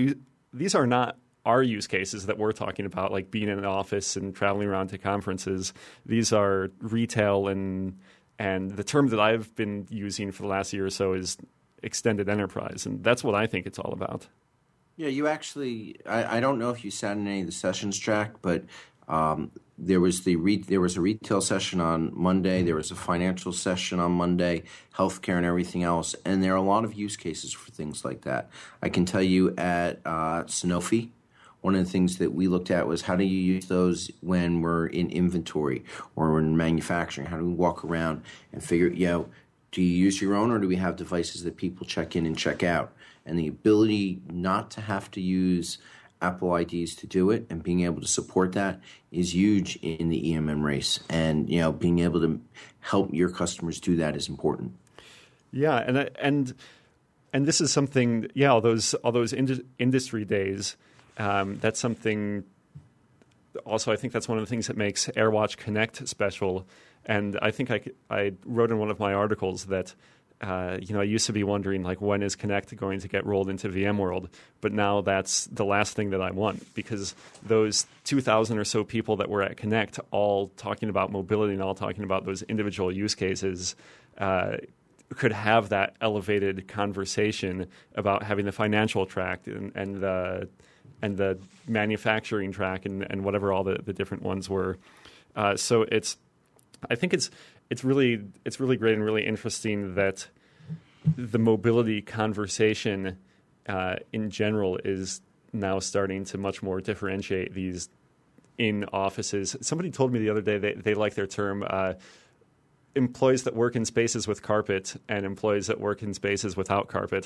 not our use cases that we're talking about, like being in an office and traveling around to conferences. These are retail and the term that I've been using for the last year or so is extended enterprise, and that's what I think it's all about. Yeah, you actually, I don't know if you sat in any of the sessions, Jack, but there was a retail session on Monday, there was a financial session on Monday, healthcare and everything else, and there are a lot of use cases for things like that. I can tell you at Sanofi, one of the things that we looked at was how do you use those when we're in inventory or in manufacturing? How do we walk around and figure, do you use your own, or do we have devices that people check in and check out? And the ability not to have to use Apple IDs to do it and being able to support that is huge in the EMM race. And being able to help your customers do that is important. Yeah, and this is something. Yeah, all those industry days. That's something. Also, I think that's one of the things that makes AirWatch Connect special. And I think I wrote in one of my articles that I used to be wondering like when is Connect going to get rolled into VMworld, but now that's the last thing that I want, because those 2,000 or so people that were at Connect all talking about mobility and all talking about those individual use cases could have that elevated conversation about having the financial track and the manufacturing track and whatever all the different ones were. So I think it's really great and really interesting that the mobility conversation in general is now starting to much more differentiate these in offices. Somebody told me the other day they like their term employees that work in spaces with carpet and employees that work in spaces without carpet.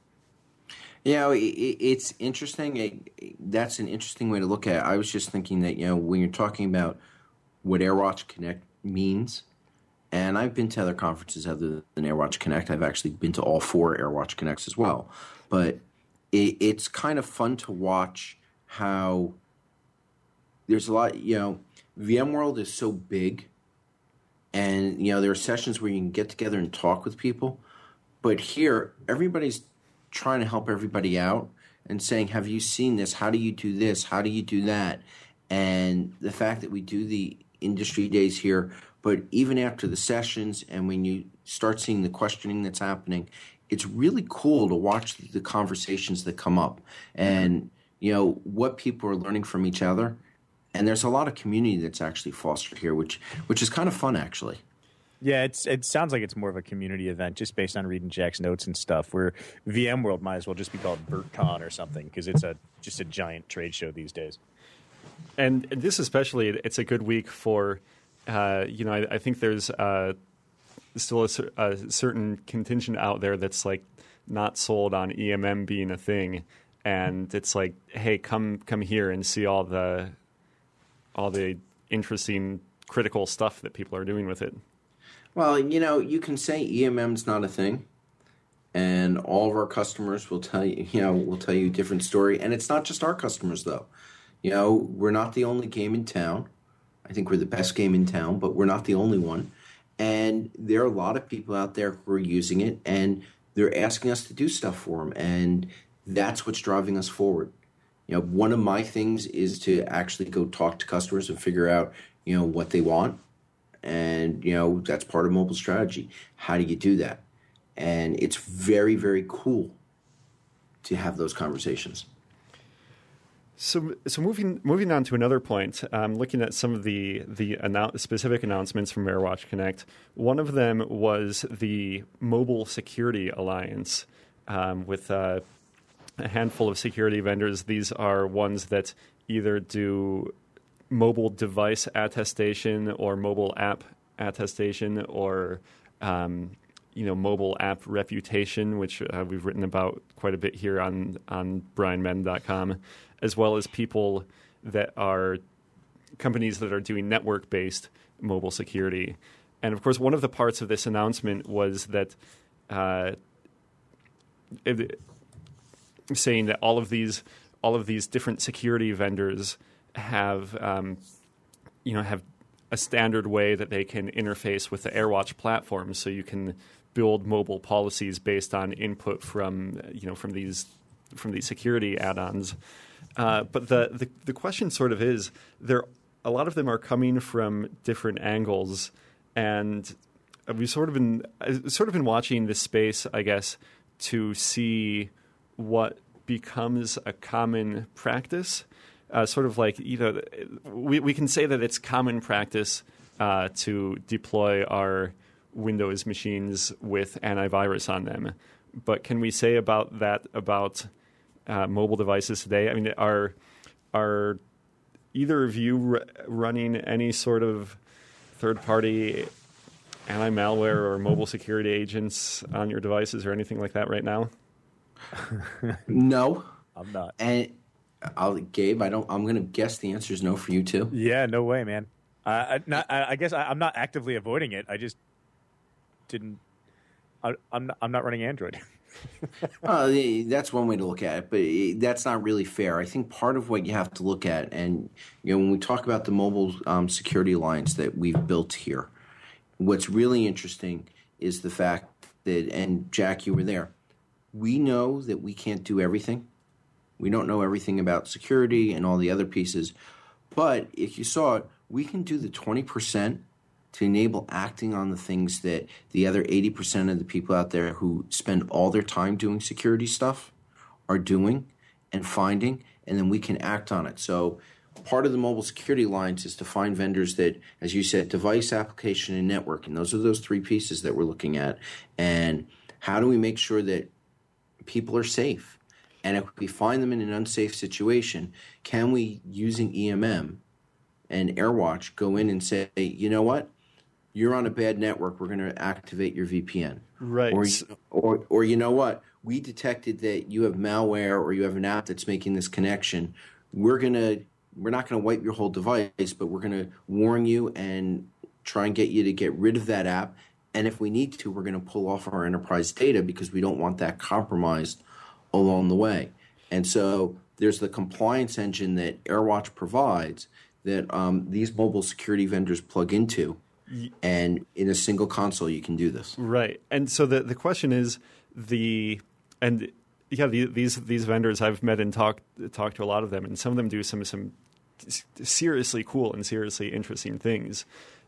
It's interesting. That's an interesting way to look at it. I was just thinking that, when you're talking about what AirWatch Connect means, and I've been to other conferences other than AirWatch Connect. I've actually been to all 4 AirWatch Connects as well. But it's kind of fun to watch how there's a lot, VMworld is so big And, there are sessions where you can get together and talk with people. But here, everybody's trying to help everybody out and saying, have you seen this? How do you do this? How do you do that? And the fact that we do the industry days here, but even after the sessions and when you start seeing the questioning that's happening, it's really cool to watch the conversations that come up and, what people are learning from each other. And there's a lot of community that's actually fostered here, which is kind of fun, actually. Yeah, it sounds like it's more of a community event just based on reading Jack's notes and stuff, where VMworld might as well just be called BertCon or something because it's just a giant trade show these days. And this especially, it's a good week for, I think there's still a certain contingent out there that's like not sold on EMM being a thing. And it's like, hey, come here and see all the interesting critical stuff that people are doing with it. Well, you can say EMM's not a thing, and all of our customers will tell you, a different story. And it's not just our customers, though. We're not the only game in town. I think we're the best game in town, but we're not the only one. And there are a lot of people out there who are using it, and they're asking us to do stuff for them, and that's what's driving us forward. One of my things is to actually go talk to customers and figure out, what they want. And, that's part of mobile strategy. How do you do that? And it's very, very cool to have those conversations. So moving on to another point, looking at some of the specific announcements from AirWatch Connect. One of them was the Mobile Security Alliance with a handful of security vendors. These are ones that either do mobile device attestation or mobile app attestation or mobile app reputation, which we've written about quite a bit here on brianmadden.com, as well as people that are companies that are doing network-based mobile security. And of course, one of the parts of this announcement was that saying that all of these different security vendors have have a standard way that they can interface with the AirWatch platform, so you can build mobile policies based on input from these security add-ons. But the question sort of is, a lot of them are coming from different angles, and we've sort of been watching this space, I guess, to see what becomes a common practice. Sort of like, we can say that it's common practice to deploy our Windows machines with antivirus on them. But can we say about mobile devices today? I mean, are either of you running any sort of third-party anti-malware or mobile security agents on your devices or anything like that right now? No. I'm not. And Gabe, I'm going to guess the answer is no for you too. Yeah, no way, man. I guess I'm not actively avoiding it. I just didn't. I'm not running Android. That's one way to look at it, but that's not really fair. I think part of what you have to look at, and when we talk about the Mobile Security Alliance that we've built here, what's really interesting is the fact that, and Jack, you were there, we know that we can't do everything. We don't know everything about security and all the other pieces. But if you saw it, we can do the 20% to enable acting on the things that the other 80% of the people out there who spend all their time doing security stuff are doing and finding, and then we can act on it. So part of the Mobile Security Alliance is to find vendors that, as you said, device, application, and network. And those are those three pieces that we're looking at. And how do we make sure that people are safe? And if we find them in an unsafe situation, can we, using EMM and AirWatch, go in and say, you know what? You're on a bad network. We're going to activate your VPN. Right. Or you know what? We detected that you have malware or you have an app that's making this connection. We're not going to wipe your whole device, but we're going to warn you and try and get you to get rid of that app. And if we need to, we're going to pull off our enterprise data because we don't want that compromised along the way. And so there's the compliance engine that AirWatch provides that these mobile security vendors plug into. And in a single console, you can do this. Right. And so the question is these vendors, I've met and talked to a lot of them, and some of them do some seriously cool and seriously interesting things.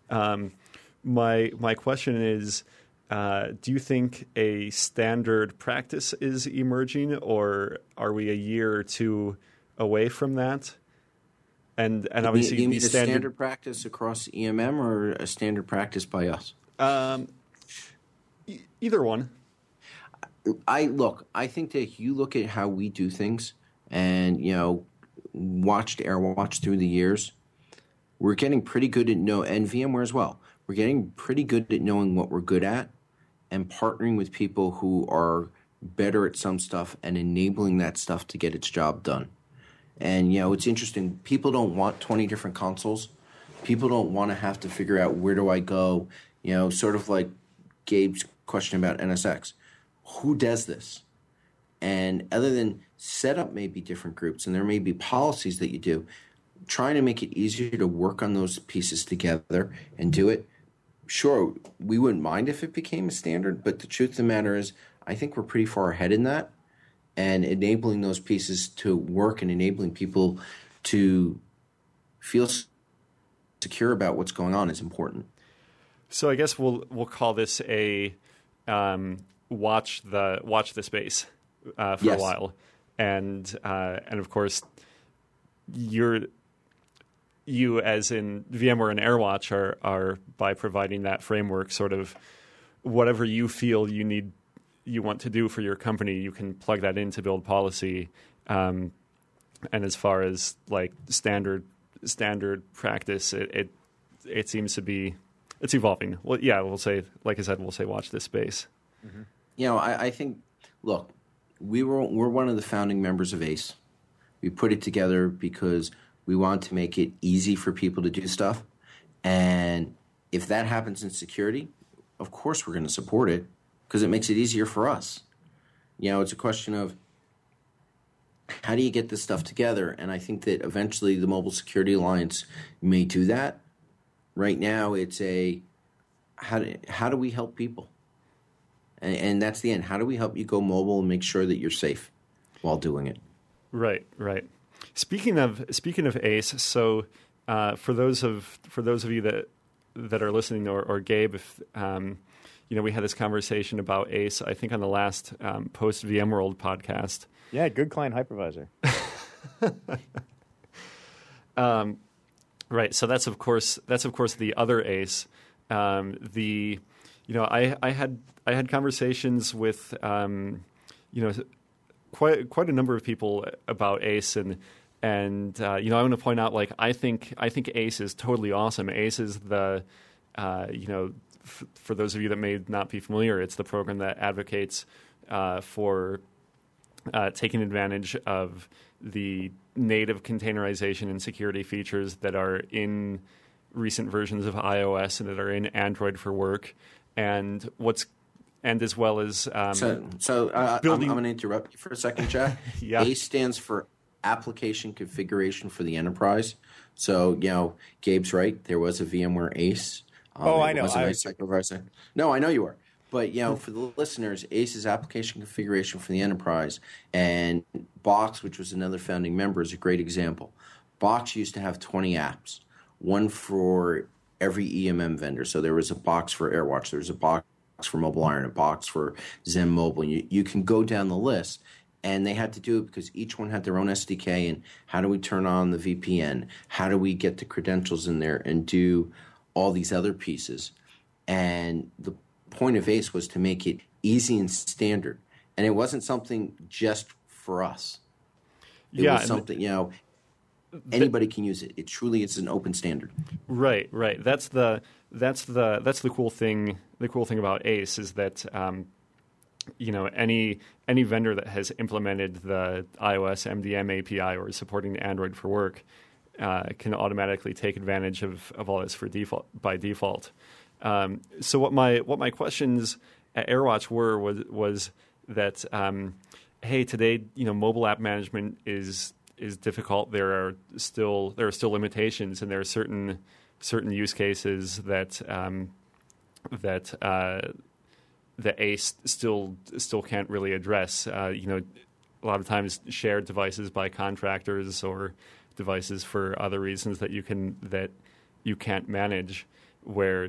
My question is, do you think a standard practice is emerging, or are we a year or two away from that? And obviously, you mean a standard practice across EMM or a standard practice by us? Either one. I think that if you look at how we do things, and watched AirWatch through the years, we're getting pretty good at and VMware as well. We're getting pretty good at knowing what we're good at, and partnering with people who are better at some stuff and enabling that stuff to get its job done. And, it's interesting. People don't want 20 different consoles. People don't want to have to figure out where do I go, sort of like Gabe's question about NSX. Who does this? And other than setup may be different groups, and there may be policies that you do, trying to make it easier to work on those pieces together and do it. Sure, we wouldn't mind if it became a standard, but the truth of the matter is I think we're pretty far ahead in that. And enabling those pieces to work and enabling people to feel secure about what's going on is important. So I guess we'll call this a watch the space for yes. a while, and of course you as in VMware and AirWatch are by providing that framework, sort of whatever you feel you want to do for your company, you can plug that in to build policy. And as far as like standard practice, it seems to be, it's evolving. Well, yeah, we'll say, like I said, watch this space. Mm-hmm. I think, look, we're one of the founding members of ACE. We put it together because we want to make it easy for people to do stuff. And if that happens in security, of course we're going to support it, because it makes it easier for us. It's a question of how do you get this stuff together? And I think that eventually the Mobile Security Alliance may do that. Right now, it's how do we help people? And that's the end. How do we help you go mobile and make sure that you're safe while doing it? Right. Speaking of ACE, so for those of you that are listening, or Gabe, if we had this conversation about ACE, I think on the last post VMworld podcast. Yeah, good client hypervisor. Right. So that's of course the other ACE. I had conversations with quite a number of people about ACE, and I want to point out, like, I think ACE is totally awesome. ACE is the for those of you that may not be familiar, it's the program that advocates for taking advantage of the native containerization and security features that are in recent versions of iOS and that are in Android for Work, and as well as building. I'm going to interrupt you for a second, Jack. Yeah. ACE stands for Application Configuration for the Enterprise. So Gabe's right. There was a VMware ACE. I know. No, I know you are. But for the listeners, ACE is Application Configuration for the Enterprise, and Box, which was another founding member, is a great example. Box used to have 20 apps, one for every EMM vendor. So there was a box for AirWatch, there was a box for Mobile Iron, a box for Zen Mobile. You can go down the list, and they had to do it because each one had their own SDK. And how do we turn on the VPN? How do we get the credentials in there and do all these other pieces? And the point of ACE was to make it easy and standard, and it wasn't something just for us. It was something anybody can use it. It truly is an open standard. Right. That's the cool thing. The cool thing about ACE is that any vendor that has implemented the iOS MDM API or is supporting Android for Work can automatically take advantage of all this by default. So what my questions at AirWatch was that hey, today mobile app management is difficult. There are still limitations, and there are certain certain use cases that the ACE still can't really address. A lot of times shared devices by contractors or devices for other reasons that you can't manage, where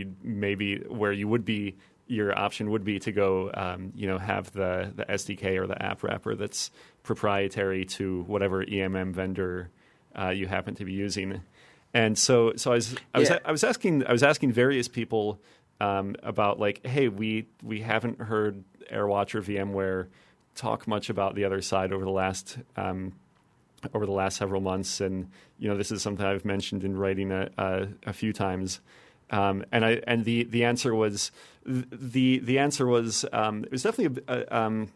your option would be to go have the SDK or the app wrapper that's proprietary to whatever EMM vendor you happen to be using. And so I was asking various people about, like, hey, we haven't heard AirWatch or VMware talk much about the other side over the last several months, and this is something I've mentioned in writing a few times, and the answer was it was definitely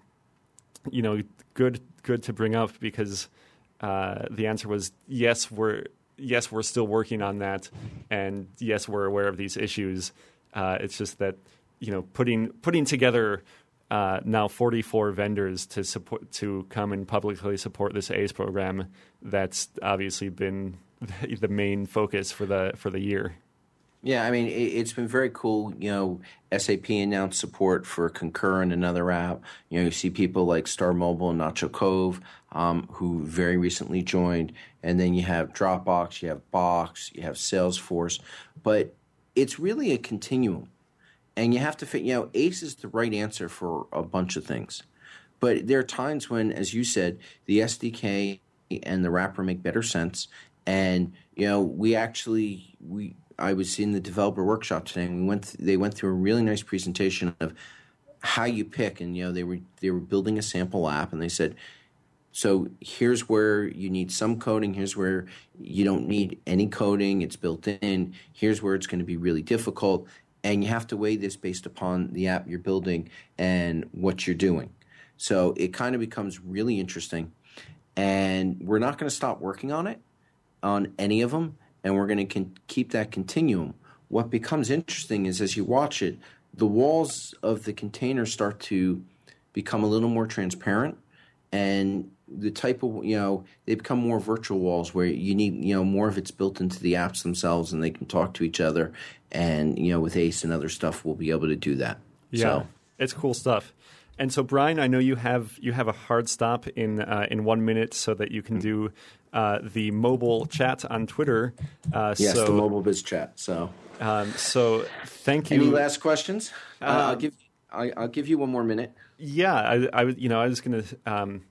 good to bring up, because the answer was yes, we're still working on that, and yes, we're aware of these issues. It's just that putting together now 44 vendors to come and publicly support this ACE program, that's obviously been the main focus for the year. Yeah, I mean, it's been very cool. SAP announced support for Concur and another app. You see people like Star Mobile and Nacho Cove, who very recently joined. And then you have Dropbox, you have Box, you have Salesforce. But it's really a continuum. And you have to fit, ACE is the right answer for a bunch of things. But there are times when, as you said, the SDK and the wrapper make better sense. And, I was in the developer workshop today, and they went through a really nice presentation of how you pick, and they were building a sample app, and they said, so here's where you need some coding, here's where you don't need any coding, it's built in, here's where it's going to be really difficult, and you have to weigh this based upon the app you're building and what you're doing. So it kind of becomes really interesting, and we're not going to stop working on it, on any of them. And we're going to keep that continuum. What becomes interesting is, as you watch it, the walls of the container start to become a little more transparent, and the type of, they become more virtual walls where you need, more of it's built into the apps themselves, and they can talk to each other. And, with ACE and other stuff, we'll be able to do that. Yeah, it's cool stuff. And so, Brian, I know you have a hard stop in 1 minute so that you can do the mobile chat on Twitter. Yes, the mobile biz chat. So thank you. Any last questions? I'll give you 1 more minute. Yeah, I was going to.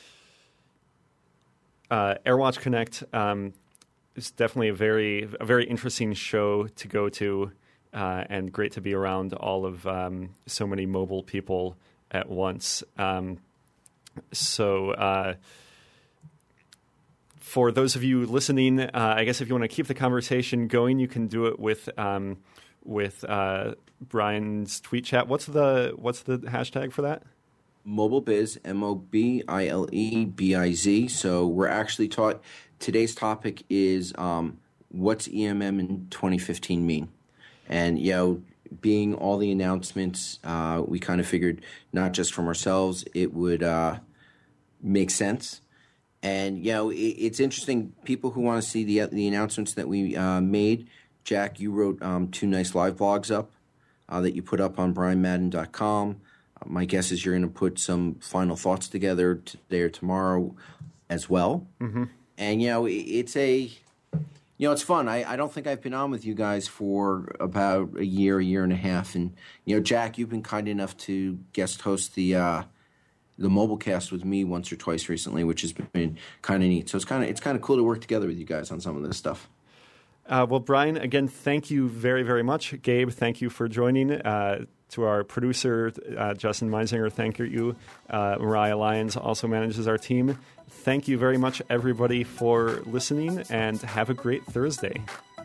AirWatch Connect is definitely a very interesting show to go to, and great to be around all of so many mobile people at once. For those of you listening, I guess if you want to keep the conversation going, you can do it with Brian's tweet chat. What's the hashtag for that? MobileBiz, MobileBiz. So we're actually today's topic is what's EMM in 2015 mean? And being all the announcements, we kind of figured not just from ourselves, it would make sense. And, it's interesting. People who want to see the announcements that we made, Jack, you wrote 2 nice live blogs up that you put up on brianmadden.com. My guess is you're going to put some final thoughts together today or tomorrow as well. Mm-hmm. And, it's fun. I don't think I've been on with you guys for about a year and a half. And, Jack, you've been kind enough to guest host the Mobilecast with me once or twice recently, which has been kind of neat. So it's kind of cool to work together with you guys on some of this stuff. Well, Brian, again, thank you very, very much. Gabe, thank you for joining. To our producer, Justin Meisinger, thank you. Mariah Lyons also manages our team. Thank you very much, everybody, for listening, and have a great Thursday.